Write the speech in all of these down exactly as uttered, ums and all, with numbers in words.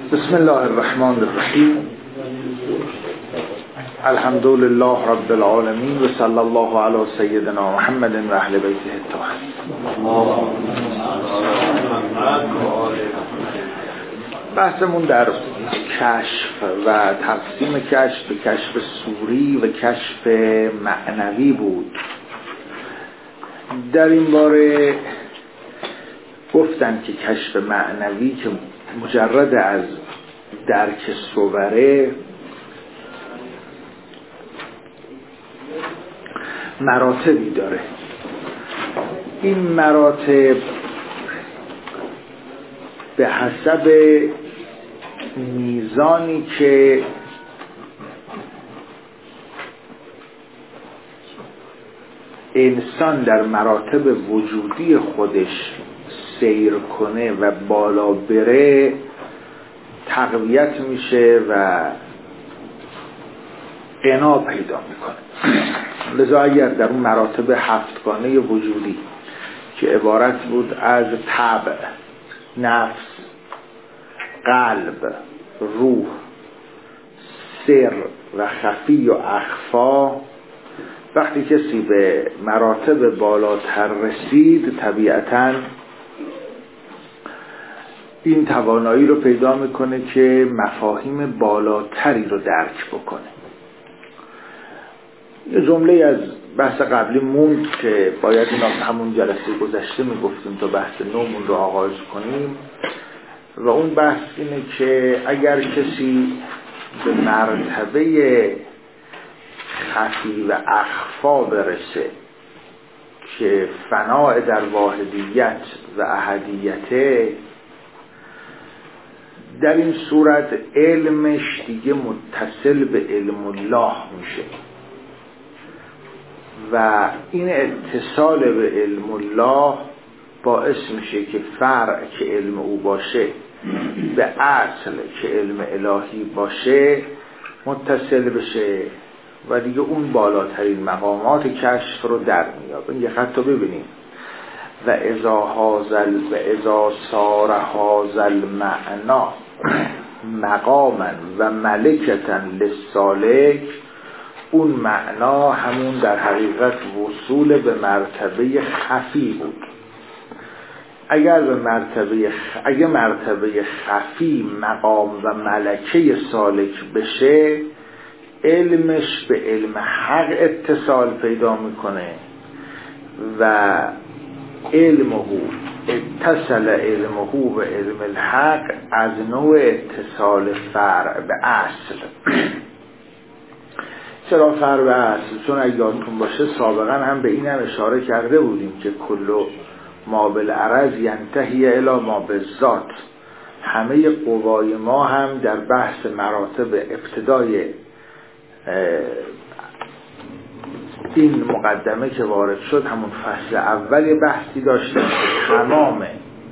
بسم الله الرحمن الرحیم. الحمد لله رب العالمین و صلی الله علی سیدنا محمد و اهل بیته الطاهرین. بحثمون در کشف و تقسیم کشف به کشف صوری و کشف معنوی بود. در این باره گفتن که کشف معنوی که مجرد از درک صوره مراتبی داره. این مراتب به حسب میزانی که انسان در مراتب وجودی خودش سیر کنه و بالا بره تقویت میشه و غنا پیدا میکنه. لذا اگر در اون مراتب هفتگانه وجودی که عبارت بود از طبع، نفس، قلب، روح، سر و خفی و اخفا، وقتی کسی به مراتب بالاتر رسید طبیعتاً این توانایی رو پیدا میکنه که مفاهیم بالاتری رو درک بکنه. یه جمله از بحث قبلی موند که باید اینا همون جلسه گذشته میگفتیم تا بحث نومون رو آغاز کنیم و اون بحث اینه که اگر کسی به مرتبه خفی و اخفا برسه که فناء در واحدیت و احدیته، در این صورت علمش دیگه متصل به علم الله میشه و این اتصال به علم الله باعث میشه که فرع که علم او باشه به اصل که علم الهی باشه متصل بشه و دیگه اون بالاترین مقامات کشف رو در میاد. این یه خط رو ببینیم: و اذا هازل و اذا صار هازل معنا مقاما و ملکتا للسالک، اون معنا همون در حقیقت وصول به مرتبه خفی بود. اگر به مرتبه خ... اگر مرتبه خفی مقام و ملکه سالک بشه، علمش به علم حق اتصال پیدا میکنه و علمه اتصل علمه به علم الحق از نوع اتصال فرع به اصل. چرا فرع به اصل؟ چون اگه یادتون باشه سابقا هم به این هم اشاره کرده بودیم که کلو ما بالعرض ینتهی الی ما بالذات. همه قوای ما هم در بحث مراتب ابتدای این مقدمه که وارد شد، همون فصل اولی بحثی داشتیم که تمام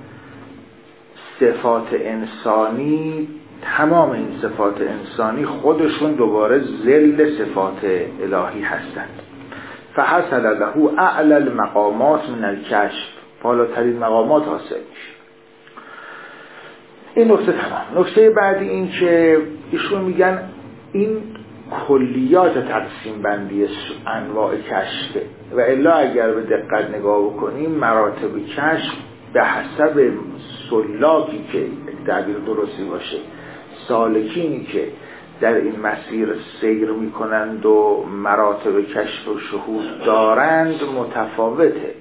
صفات انسانی تمام این صفات انسانی خودشون دوباره ذل صفات الهی هستند. فحصل له اعلی المقامات من الکشف، بالاترین مقامات حاصل میشه. این نکته تمام. نکته بعدی این که ایشون میگن این کلیات تقسیم بندی انواع کشف و الا اگر به دقت نگاه بکنیم مراتب کشف به حسب سلاکی که تعبیر درستی باشه، سالکینی که در این مسیر سیر میکنند و مراتب کشف و شهود دارند متفاوته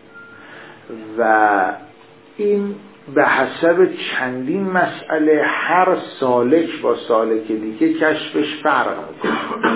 و این به حسب چندین مسئله هر سالک با سالک دیگه کشفش فرق میکنه.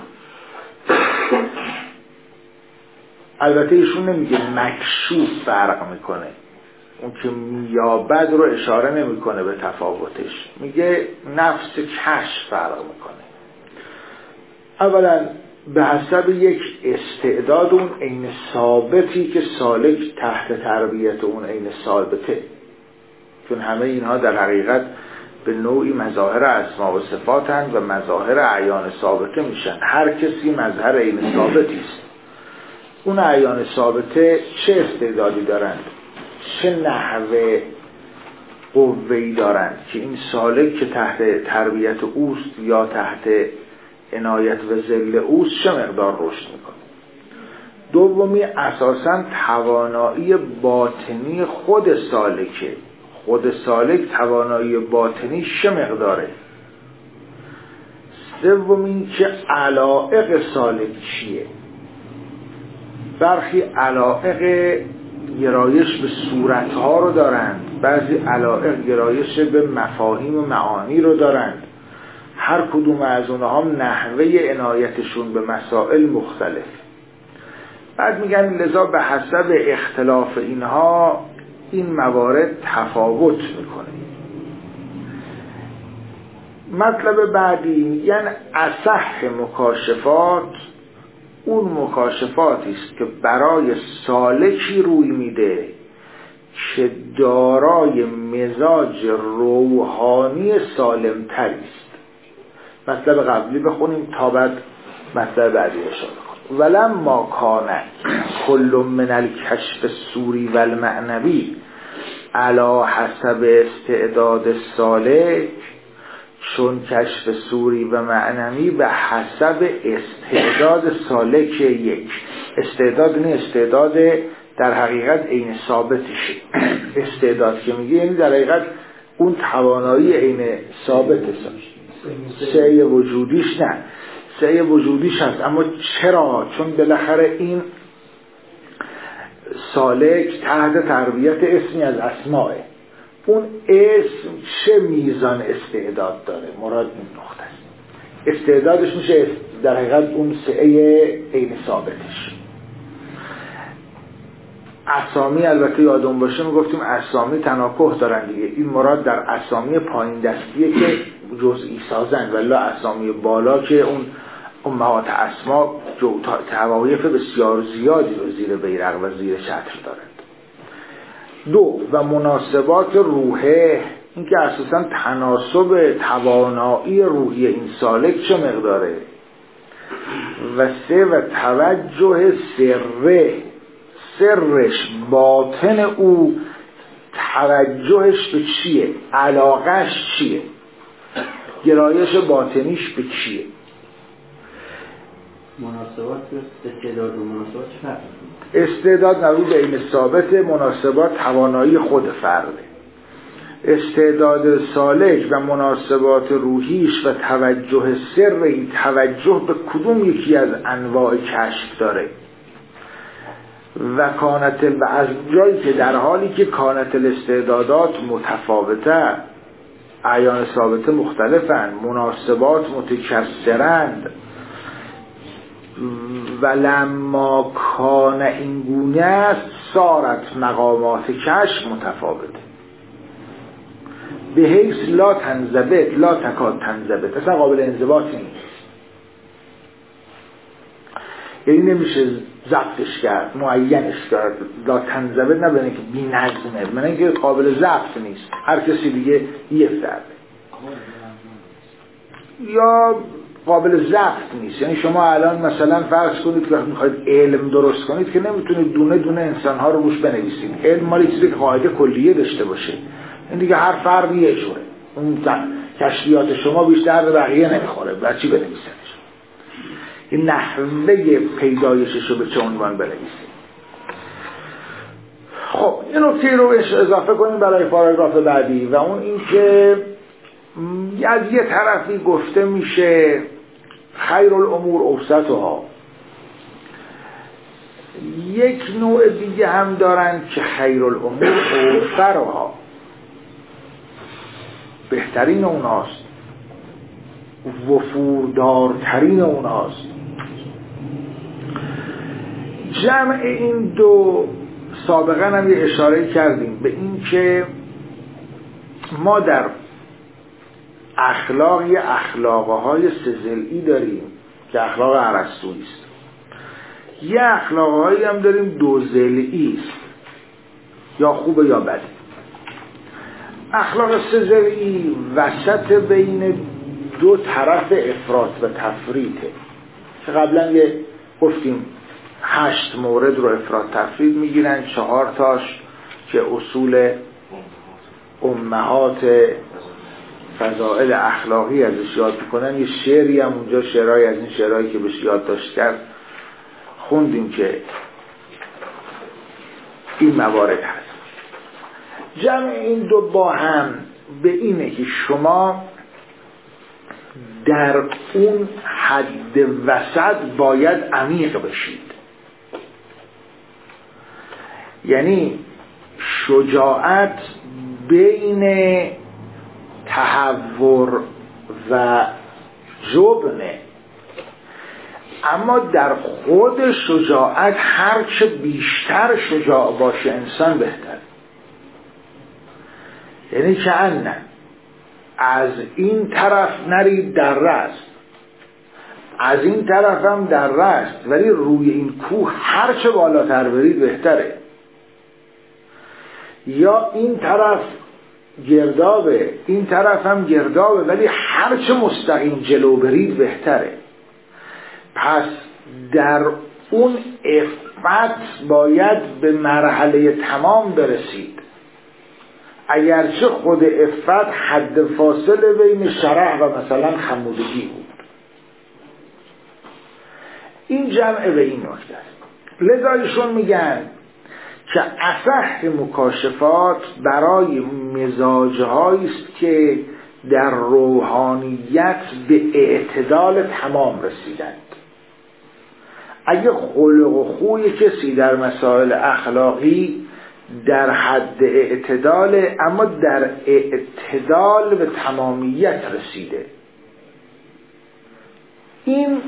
البته ایشون نمیگه مکشوف فرق میکنه، اون که میابد رو اشاره نمیکنه به تفاوتش، میگه نفس کشف فرق میکنه. اولا به حسب یک استعداد اون عین ثابتی که سالک تحت تربیت اون عین ثابته، چون همه اینها در حقیقت به نوعی مظاهر اسما و صفاتند و مظاهر اعیان ثابته میشن. هر کسی مظهر عین ثابتی است. اون اعیان ثابته چه استعدادی دارند، چه نحوه قوه‌ای دارند که این سالک که تحت تربیت اوست یا تحت عنایت و ذل اوست چه مقدار رشد میکنه. دومی اساساً توانایی باطنی خود سالکه، خود سالک توانایی باطنی چه مقداره. سومی که علایق سالک چیه. برخی علایق گرایش به صورتها رو دارند، بعضی علایق گرایش به مفاهیم و معانی رو دارند. هر کدوم از اونها هم نحوه عنایتشون به مسائل مختلف. بعد میگن لذا به حسب اختلاف اینها این موارد تفاوت میکنه. مطلب بعدی میگن اصح مکاشفات اون مکاشفاتی است که برای سالکی روی میده که دارای مزاج روحانی سالم تری است. مطلب قبلی بخونیم تا بعد مطلب بعدی اشاره کنیم. ولما کان کل من الکشف الصوری و المعنوی علی حسب استعداد سالک، چون کشف صوری و معنوی به حسب استعداد سالک یک. استعداد نه استعداد در حقیقت عین ثابتشه. استعداد که میگه یعنی در حقیقت اون توانایی عین ثابت سعی وجودیش نه، سعی وجودیش هست. اما چرا؟ چون بالاخره این سالک تحت تربیت اسمی از اسمائه. اون اسم چه میزان استعداد داره؟ مراد این نقطه است. استعدادش میشه در حقیقت اون سعی عین ثابتش. اسامی البته یادون باشه میگفتیم اسامی تناکح دارن دیگه. این مراد در اسامی پایین دستیه که جزئی سازن، ولی اسامی بالا که اون امهات اسما توایف بسیار زیادی رو زیر بیرق و زیر چتر دارند. دو و مناسبات روحه، این که اساسا تناسب توانایی روحی این سالک چه مقداره. و سه و توجه سره، سرش باطن او توجهش به چیه، علاقش چیه، گرایش باطنیش به چیه. مناسبات استعداد و مناسبات چه فرق؟ استعداد نبود این ثابت، مناسبات توانایی خود فرده. استعداد سالک و مناسبات روحیش و توجه سری توجه به کدوم یکی از انواع کشف داره. و کانت و از جایی که در حالی که کانت الاستعدادات متفاوته، اعیان ثابته مختلفن، مناسبات متکثرند، و لما کان این گونه است صارت مقامات کشف متفاوته به حیث لا تنضبط لا تکاد تنضبط، اصلا قابل انضباط نیست. یعنی نمیشه ضبطش کرد، معینش کرد. لا تنضبط نه بینه که بی نظمه، بینه که قابل ضبط نیست، هر کسی دیگه یه فرده یا قابل ضبط نیست. یعنی شما الان مثلا فرض کنید که میخواید علم درست کنید که نمیتونید دونه دونه انسانها رو روش بنویسید. علم مالی چیزی که قاعده کلیه داشته باشه. این دیگه هر فرد یه جوره، اون کشفیات شما بیشتر به بقیه نمیخوره، برای چی بنویسنش؟ این نحوه پیدایشش رو به چه عنوان بنویسید. خب این نکته رو بهش اضافه کنیم برای پاراگراف بعدی، و اون این که از یه طرفی گفته میشه خیر الامور اوسطها، یک نوع دیگه هم دارن که خیر الامور اوسرها، بهترین اوناست، وفوردارترین اوناست. جمع این دو سابقا هم یه اشاره کردیم به این که ما در اخلاق یه اخلاقهای سه‌ضلعی داریم که اخلاق ارسطویی است. یه اخلاقهایی هم داریم دو ضلعی است، یا خوبه یا بده. اخلاق سه‌ضلعی وسط بین دو طرف افراط و تفریطه که قبلا یه گفتیم هشت مورد رو افراط تفرید میگیرن، چهار تاش که اصول امهات فضائل اخلاقی ازش یاد میکنن. یه شعری هم اونجا، شعرهایی از این شعرهایی که بهش یادداشت کرد خوندیم که این موارد هست. جمع این دو با هم به اینه که شما در اون حد وسط باید عمیق بشید. یعنی شجاعت بین تهور و جبنه، اما در خود شجاعت هرچه بیشتر شجاع باشه انسان بهتر. یعنی چند از این طرف نرید در رست، از این طرف هم در رست، ولی روی این کوه هرچه بالاتر برید بهتره. یا این طرف گردابه، این طرف هم گردابه، ولی هرچه مستقیم جلو برید بهتره. پس در اون افت باید به مرحله تمام برسید، اگرچه خود افت حد فاصله بین شرح و مثلا خمودگی بود. این جمع به این نکته است. لذا ایشون میگن که اصح مکاشفات برای مزاجهایی است که در روحانیت به اعتدال تمام رسیدند. اگه خلق و خوی کسی در مسائل اخلاقی در حد اعتدال، اما در اعتدال به تمامیت رسیده، این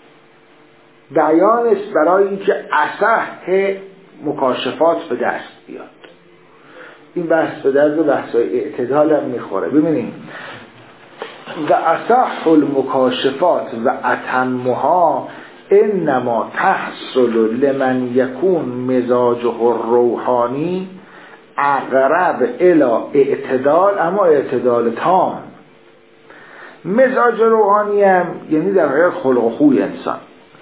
بیان است برای اینکه اصح مکاشفات به دست بیاد. این بحث به درد بحثای اعتدال هم میخوره. ببینیم و اصح المکاشفات و اتمها انما تحصل لمن یکون مزاجه الروحانی اقرب الی اعتدال، اما اعتدال تام. مزاج روحانی هم یعنی در حقیقت خلق و خوی انسان،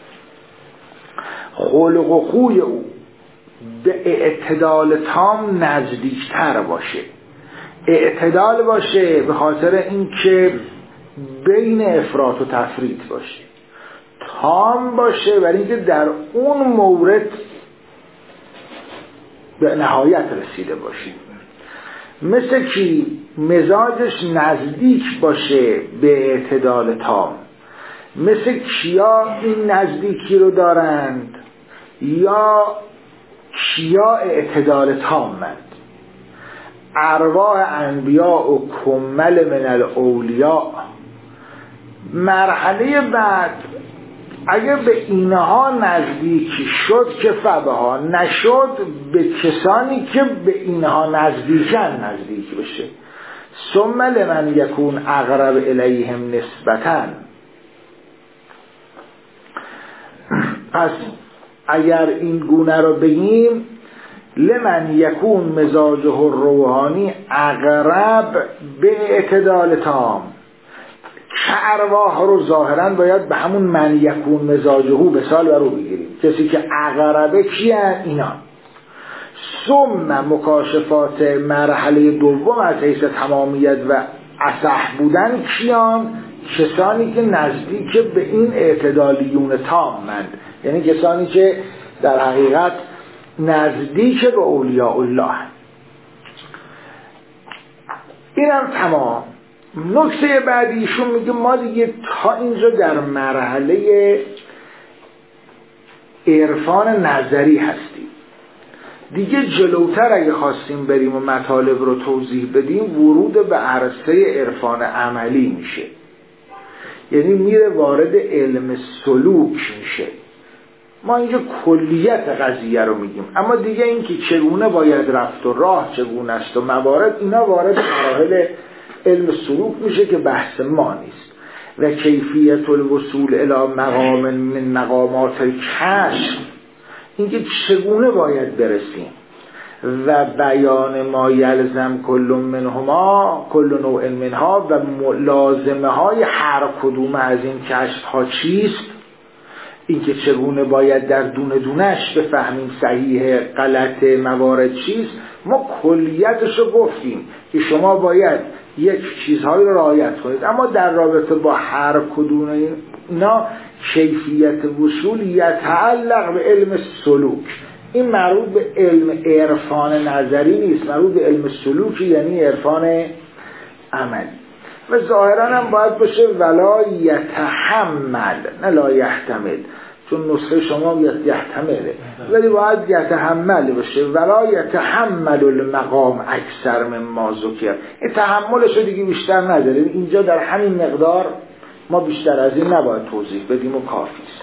خلق و خوی او به اعتدال تام نزدیکتر باشه. اعتدال باشه به خاطر اینکه بین افراط و تفریط باشه، تام باشه برای اینکه در اون مورد به نهایت رسیده باشه. مثل کی؟ مزاجش نزدیک باشه به اعتدال تام. مثل کیا این نزدیکی رو دارند؟ یا کیا اعتدال تامند؟ ارواح انبیاء و کمل من الاولیاء. مرحله بعد اگر به اینها نزدیکی شد که فبها، نشد به کسانی که به اینها نزدیکن نزدیک بشه. ثم لمن یکون اقرب الیهم نسبتاً. پس اگر این گونه رو بگیم، لمن یکون مزاجه الروحانی اقرب به اعتدال تام، که ارواح رو ظاهرا باید به همون من یکون مزاجه به سال برو بگیریم. کسی که اقربه کیان؟ اینا. ثم مکاشفات مرحله دوم از حیث تمامیت و اصح بودن کیان؟ کسانی که نزدیک به این اعتدالیون تام مند، یعنی کسانی که در حقیقت نزدیک به اولیاء الله. اینم تمام. نکته بعدیشون میگه ما دیگه تا اینجا در مرحله عرفان نظری هستیم، دیگه جلوتر اگه خواستیم بریم و مطالب رو توضیح بدیم ورود به عرصه عرفان عملی میشه. یعنی میره وارد علم سلوک میشه. ما اینجا کلیت قضیه رو میگیم، اما دیگه این که چگونه باید رفت و راه چگونه است و موارد، اینا وارد مراحل علم سلوک میشه که بحث ما نیست. و کیفیت الوصول الی مقام من مقامات الکشف، اینکه چگونه باید برسیم، و بیان ما یلزم کل منهما کل نوع منها، و لازمه های هر کدوم از این کشف ها چیست. اینکه چگونه باید در دونه دونش بفهمیم صحیح غلط موارد چیست، ما کلیتش رو گفتیم که شما باید یک چیزهایی رو رعایت کنید، اما در رابطه با هر کدوم اینا کیفیت وصول یتعلق به علم سلوک. این مربوط به علم عرفان نظری نیست، مربوط به علم سلوک، یعنی عرفان عملی. و ظاهرا هم باید باشه ولا یتحمل نه لا یحتمل، چون نسخه شما یحتمله، ولی باید یتحمل باشه. ولا یتحمل المقام اکثر من ما ذکر. این تحملش دیگه بیشتر نداره، اینجا در همین مقدار ما بیشتر از این نباید توضیح بدیم و کافی است.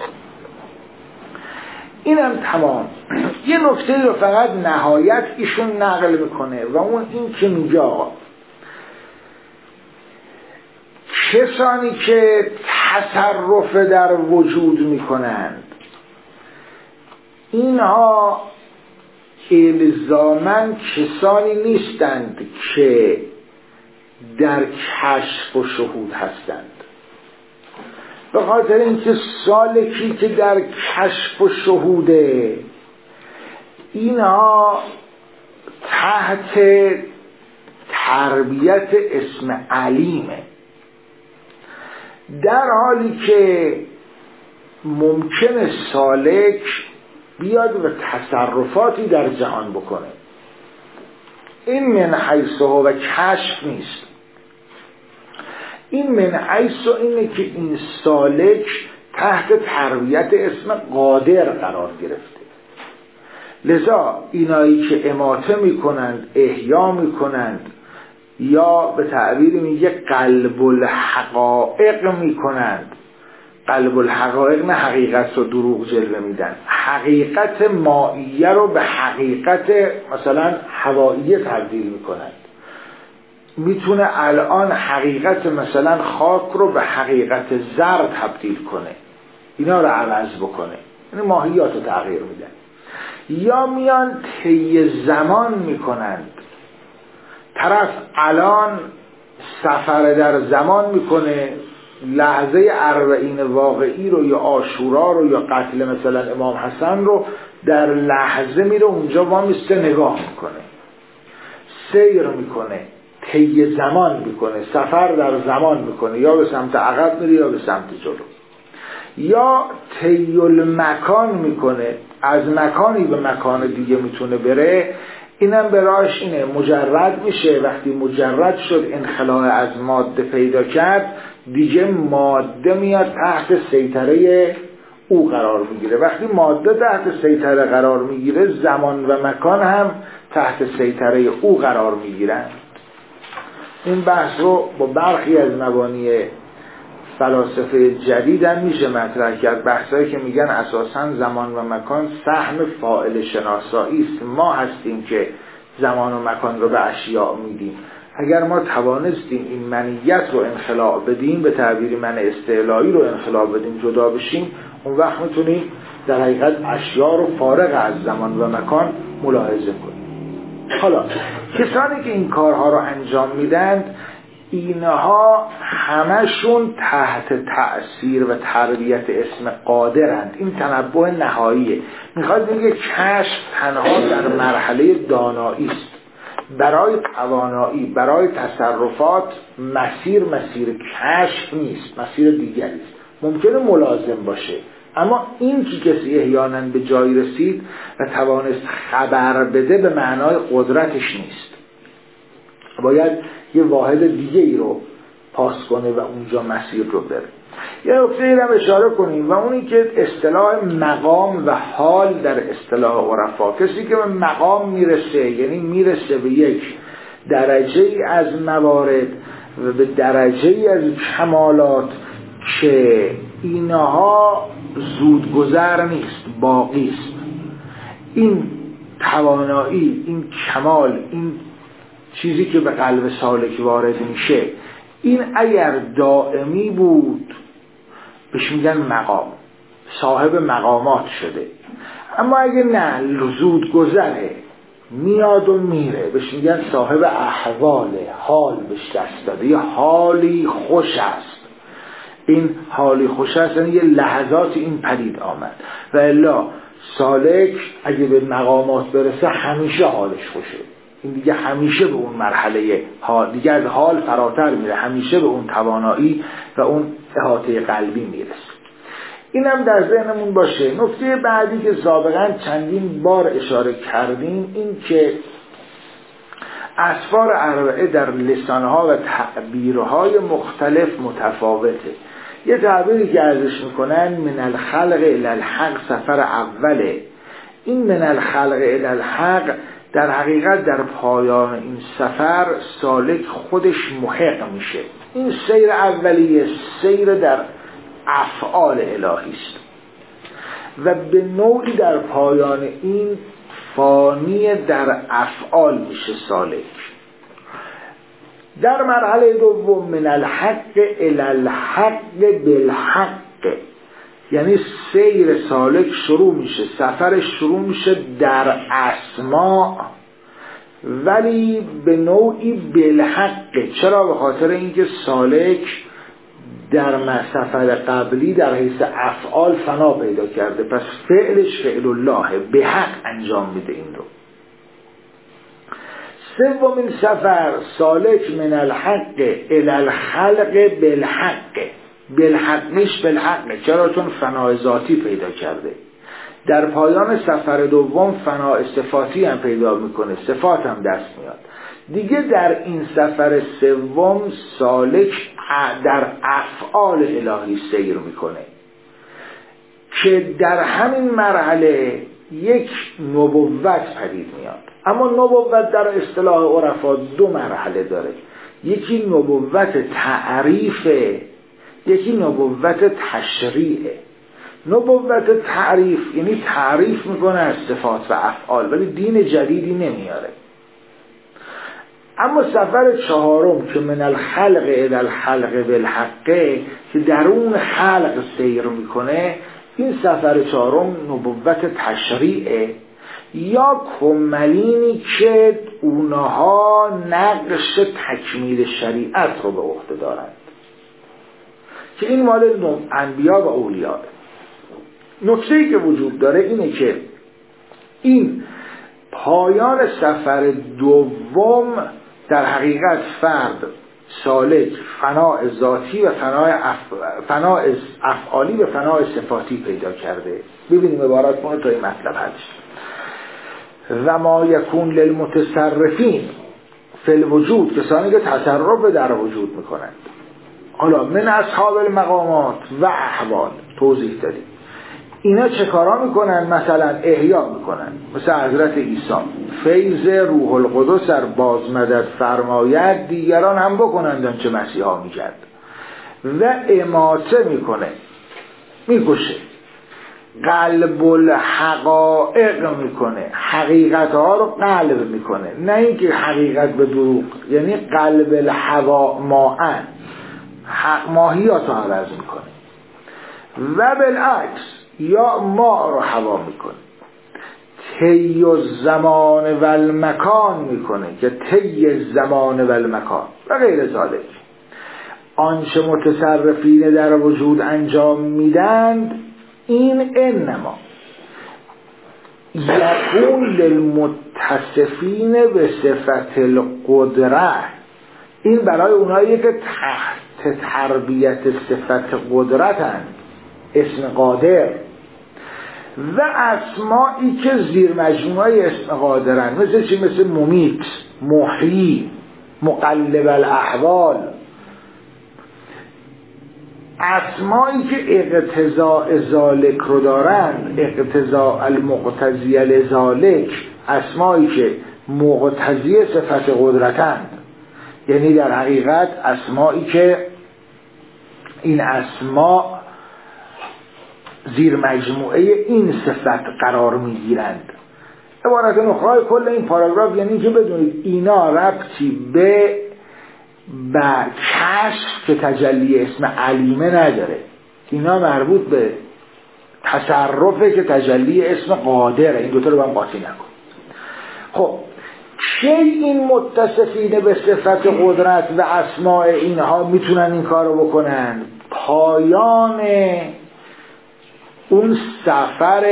اینم تمام. یه نکته رو فقط نهایت ایشون نقل میکنه و اون این که میگه آقا کسانی که تصرف در وجود میکنند اینها الزاماً کسانی نیستند که در کشف و شهود هستند، به خاطر اینکه سالکی که در کشف و شهوده اینها تحت تربیت اسم علیمه، در حالی که ممکنه سالک بیاد و تصرفاتی در جهان بکنه. این من حیث و کشف نیست، این من حیث اینه که این سالک تحت تربیت اسم قادر قرار گرفته، لذا اینایی که اماته میکنند، احیا میکنند، یا به تعبیر میگه قلب الحقائق میکنند. قلب الحقائق نه حقیقت رو دروغ جلوه میدن، حقیقت مائیه رو به حقیقت مثلا هوائیه تبدیل میکنند. میتونه الان حقیقت مثلا خاک رو به حقیقت زر تبدیل کنه، اینا رو عوض بکنه، یعنی ماهیات رو تغییر میدن. یا میان طی زمان میکنند، طرف الان سفر در زمان میکنه، لحظه اربعین واقعی رو یا عاشورا رو یا قتل مثلا امام حسن رو در لحظه میره اونجا وامیسته نگاه میکنه، سیر میکنه، طی زمان میکنه، سفر در زمان میکنه، یا به سمت عقب میره یا به سمت جلو. یا طی المکان میکنه، از مکانی به مکان دیگه میتونه بره. اینم به راهش اینه، مجرد میشه، وقتی مجرد شد انخلاء از ماده پیدا کرد، دیگه ماده میاد تحت سیطره او قرار میگیره. وقتی ماده تحت سیطره قرار میگیره، زمان و مکان هم تحت سیطره او قرار میگیرن. این بحث رو با برخی از مبانی فلاسفه جدید هم میشه مطرح کرد، بحثایی که میگن اساساً زمان و مکان سهم فاعل شناسایی است، ما هستیم که زمان و مکان رو به اشیاء میدیم. اگر ما توانستیم این منیت رو انخلاع بدیم، به تعبیر من استعلایی رو انخلاع بدیم، جدا بشیم، اون وقت میتونیم در حقیقت اشیاء رو فارغ از زمان و مکان ملاحظه کنیم. حالا کسانی که این کارها رو انجام میدند، اینها همشون تحت تأثیر و تربیت اسم قادرند. این تنبه نهاییه، میخواد بگه کشف تنها در مرحله دانایی است. برای توانایی، برای تصرفات مسیر مسیر کشف نیست، مسیر دیگری است. ممکنه ملازم باشه، اما این که کسی احیانا به جایی رسید و توانست خبر بده به معنای قدرتش نیست، باید یه واحد دیگه ای رو پاس کنه و اونجا مسیر رو بره. یه نکته ای رو اشاره کنیم و اونی که اصطلاح مقام و حال در اصطلاح عرفا، کسی که به مقام میرسه یعنی میرسه به یک درجه ای از موارد و به درجه ای از کمالات که اینها زودگذر نیست، باقی است. این توانایی، این کمال، این چیزی که به قلب سالک وارد میشه، این اگر دائمی بود بهش میگن مقام، صاحب مقامات شده. اما اگه نه، زود گذره، میاد و میره، بهش میگن صاحب احواله، حال بهش دست داده، یه حالی خوش است. این حالی خوش است، یعنی یه لحظات این پدید آمد. و الا سالک اگه به مقامات برسه همیشه حالش خوشه، این دیگه همیشه به اون مرحله حال، دیگه از حال فراتر میره، همیشه به اون توانایی و اون احاطه قلبی میرسه. اینم در ذهنمون باشه. نکته بعدی که سابقا چندین بار اشاره کردیم این که اسفار اربعه در لسانها و تعبیرهای مختلف متفاوته. یه تعبیری که ازش میکنن من الخلق الی الحق سفر اوله، این من الخلق الی الحق در حقیقت در پایان این سفر سالک خودش محق میشه. این سیر اولیه سیر در افعال الهی است و به نوعی در پایان این فانی در افعال میشه سالک. در مرحله دوم من الحق الی الحق بالحق، یعنی سیر سالک شروع میشه، سفرش شروع میشه در اسماء ولی به نوعی بالحق. چرا؟ به خاطر اینکه سالک در سفر قبلی در حیث افعال فنا پیدا کرده، پس فعلش فعل الله به حق انجام میده. این رو سومین سفر سالک من الحق الی الخلق بالحق، بالحق نیش بالحق. چرا؟ چون فنای ذاتی پیدا کرده. در پایان سفر دوم فنای صفاتی هم پیدا میکنه، صفات هم دست میاد. دیگه در این سفر سوم سالک در افعال الهی سیر میکنه که در همین مرحله یک نبوت پدید میاد. اما نبوت در اصطلاح عرفا دو مرحله داره، یکی نبوت تعریفه، یکی نبوت تشریعه. نبوت تعریف یعنی تعریف میکنه از صفات و افعال ولی دین جدیدی نمیاره. اما سفر چهارم که من الخلق الی الخلق بالحق که در اون خلق سیر میکنه، این سفر چهارم نبوت تشریعه یا کملینی که اونها نقش تکمیل شریعت رو به عهده دارند که این مال انبیا و اولیاء. نکته‌ای که وجود داره اینه که این پایان سفر دوم در حقیقت فرد سالک فناء ذاتی و فناء اف... فناء افعالی و فناء صفاتی پیدا کرده. ببینیم عبارات کنه تا این مطلب هست. و ما یکون للمتصرفین فی الوجود، کسانی که تصرف در وجود میکنند. حالا من اصحاب المقامات و احوال توضیح دادیم. اینا چه کارا میکنن؟ مثلا احیا میکنن، مثل حضرت عیسی فیض روح القدس در بازمدد فرماید دیگران هم بکنند چه مسیحا میکرد. و اماته میکنه، میکشه، قلب الحقائق میکنه، حقیقت ها رو قلب میکنه، نه اینکه حقیقت به دروغ، یعنی قلب الهوا ماءن، حق ماهیات رو عوض میکنه. و بالعکس یا ما رو هوا میکنه، طی الزمان و المکان میکنه که طی زمان و المکان و غیر ذالک. آنچه متصرفین در وجود انجام میدند این انما یکون للمتصفین به صفت القدره، این برای اونایی که تحت تربیت صفت قدرتند، اسم قادر، و اسمایی که زیر مجموعه اسم قادرن، مثل چی؟ مثل ممیت، محیی، مقلب الاحوال. اسمایی که اقتضاء ذالک رو دارن، اقتضاء المقتضی لذالک، اسمایی که مقتضی صفت قدرتند، یعنی در حقیقت اسمایی که این اسما زیر مجموعه این صفت قرار میگیرند. عبارت نخرای کل این پاراگراف یعنی که بدونید اینا ربطی به با کشف که تجلی اسم علیمه نداره، اینا مربوط به تصرفه که تجلی اسم قادره. این دوتا رو با هم قاطی نکن. خب چه این متصفین به صفت قدرت و اسماء اینها میتونن این کار رو بکنن؟ پایان اون سفر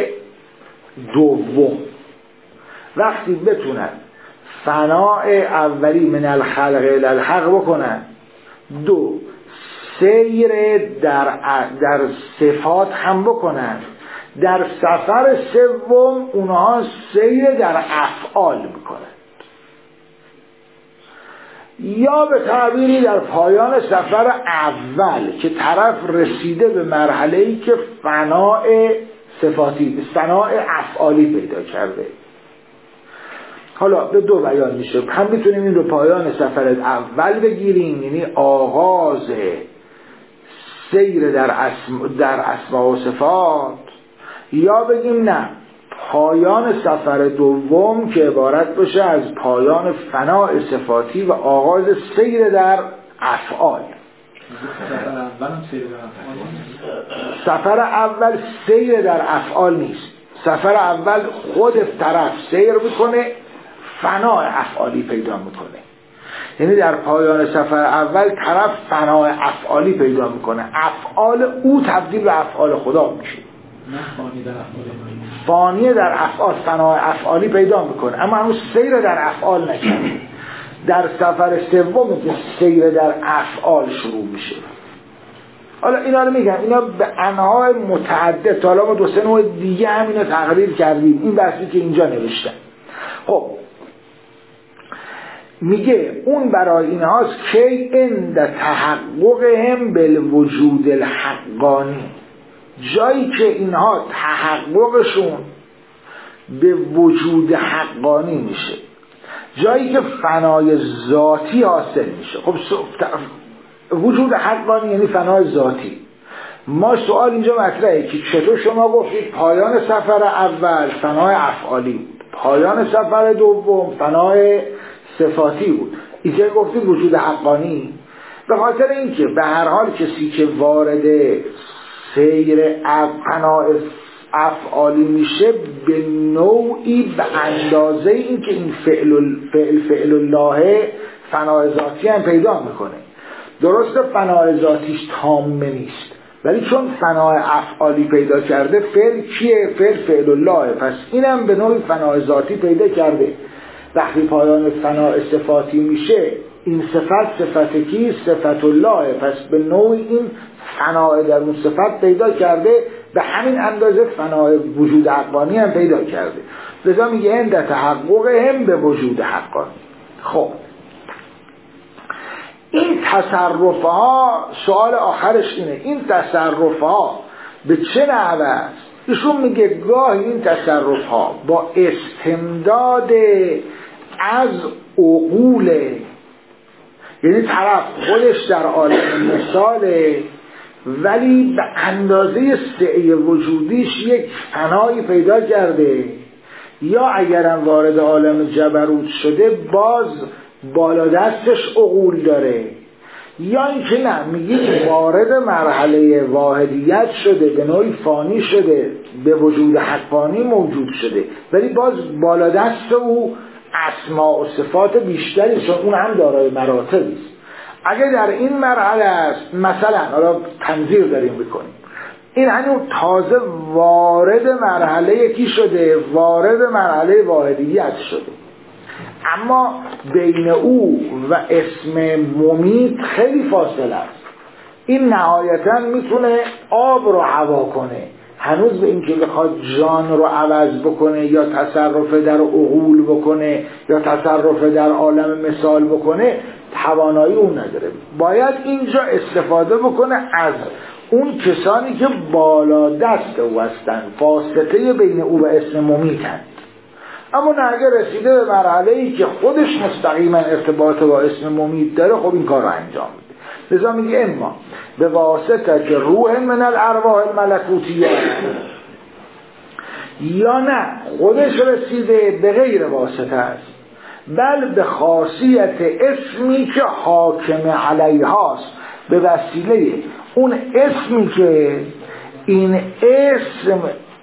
دوم وقتی بتونن فنای اولی من الخلق الی الحق بکنن، دو سیر در در صفات هم بکنن، در سفر سوم اونها سیر در افعال میکنن، یا به تعبیری در پایان سفر اول که طرف رسیده به مرحله‌ای که فنای صفاتی فنای افعالی پیدا کرده. حالا به دو بیان میشه، هم میتونیم این رو پایان سفر اول بگیریم، یعنی آغاز سیر در اسم در اسماء و صفات، یا بگیم نه پایان سفر دوم که عبارت بشه از پایان فنای صفاتی و آغاز سیر در افعال. سفر اول سیر در افعال نیست، سفر اول خود طرف سیر میکنه، فنای افعالی پیدا میکنه، یعنی در پایان سفر اول طرف فنای افعالی پیدا میکنه، افعال او تبدیل به افعال خدا میشه، فانی در افعال فنای افعالی پیدا میکنه، اما همون سیر در افعال نکنه. در سفر سوم که سیر در افعال شروع میشه. حالا اینا رو میگم، اینا به انواع متعدد، حالا ما دو سه نوع دیگه هم اینا تقریر کردیم، این بحثی که اینجا نوشتم. خب میگه اون برای اینهاست که عند تحققهم بالوجود الحقانی، جایی که اینها تحققشون به وجود حقانی میشه، جایی که فنای ذاتی حاصل میشه. خب وجود حقانی یعنی فنای ذاتی. ما سوال اینجا مطرحه که چطور شما گفتید پایان سفر اول فنای افعالی بود، پایان سفر دوم فنای صفاتی بود، اینجا گفتید وجود حقانی. به خاطر اینکه به هر حال کسی که وارد سیر فنای افعالی میشه به نوعی به اندازه این که این فعل فعل فعل الله فنای ذاتی هم پیدا میکنه. درسته فنای ذاتیش تامه نیست، ولی چون فنای افعالی پیدا کرده، فعل کیه؟ فعل فعل الله، پس اینم به نوعی فنای ذاتی پیدا کرده. وقتی پایان فنای صفاتی میشه، این صفت صفت کی؟ صفت الله، پس به نوعی این فنای در اون صفت پیدا کرده، به همین اندازه فنای وجود حقانی هم پیدا کرده. لذا میگه عند تحققهم به وجود حقانی. خب این تصرف ها، سوال آخرش اینه، این تصرف ها به چه نحوه است؟ ایشون میگه گاهی این تصرف ها با استمداد از عقول، یعنی طرف خودش در عالم مثاله ولی به اندازه سعی وجودیش یک فنایی پیدا کرده، یا اگرم وارد عالم جبروت شده باز بالا دستش عقول داره، یا اینکه نه میگه وارد مرحله واحدیت شده، به نوعی فانی شده، به وجود حقانی موجود شده، ولی باز بالا دست او اسماء و صفات بیشتری، چون اون هم دارای مراتبی است. اگه در این مرحله است، مثلا حالا تنظیر داریم بکنیم، این هنوز تازه وارد مرحله یکی شده، وارد مرحله واحدیت شده، اما بین او و اسم ممیت خیلی فاصله است. این نهایتا میتونه آب رو هوا کنه، هنوز به این که بخواد جان رو عوض بکنه یا تصرف در عقول بکنه یا تصرف در عالم مثال بکنه توانایی اون نداره. باید اینجا استفاده بکنه از اون کسانی که بالا دست او هستن، واسطه بین او و اسم ممیتن. اما نه اگر رسیده به مرحله‌ای که خودش مستقیما ارتباط با اسم ممیت داره، خب این کار رو انجام میده. لذا میگه اما به واسطه که روح من الارواح الملکوتیه، یا نه خودش رسیده به غیر واسطه است، بل به خاصیت اسمی که حاکم علیه هاست، به وسیله اون اسمی که این اسم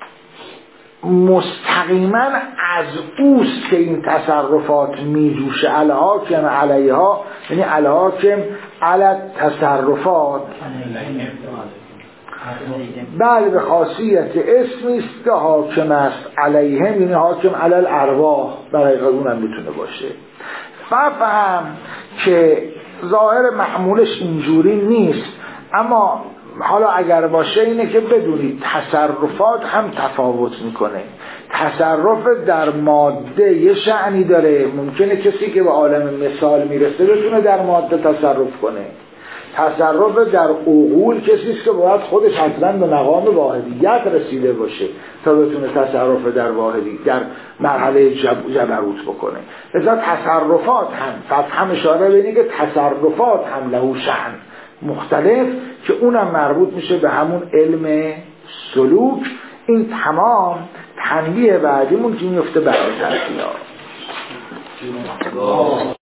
مستقیما از اوست که این تصرفات می جوشه، الحاکم علیها، یعنی الحاکم علی تصرفات، بله به خاصیت اسمی است که حاکم است علیهم، یعنی حاکم علی الارواح، برای اونم میتونه باشه. فهم که ظاهر معمولش اینجوری نیست، اما حالا اگر باشه اینه که بدونید تصرفات هم تفاوت میکنه. تصرف در ماده یه شأنی داره، ممکنه کسی که به عالم مثال میرسه بتونه در ماده تصرف کنه. تصرف در عقول کسی است که باید خودش حتما به مقام واحدیت رسیده باشه تا بتونه تصرف در واحدی در مرحله جب... جبروت بکنه. لذا تصرفات هم فهم اشاره به اینه که تصرفات هم له شأن مختلف که اونم مربوط میشه به همون علم سلوک. این تمام تنبیه بعدیمون که میفته بعد تنبیه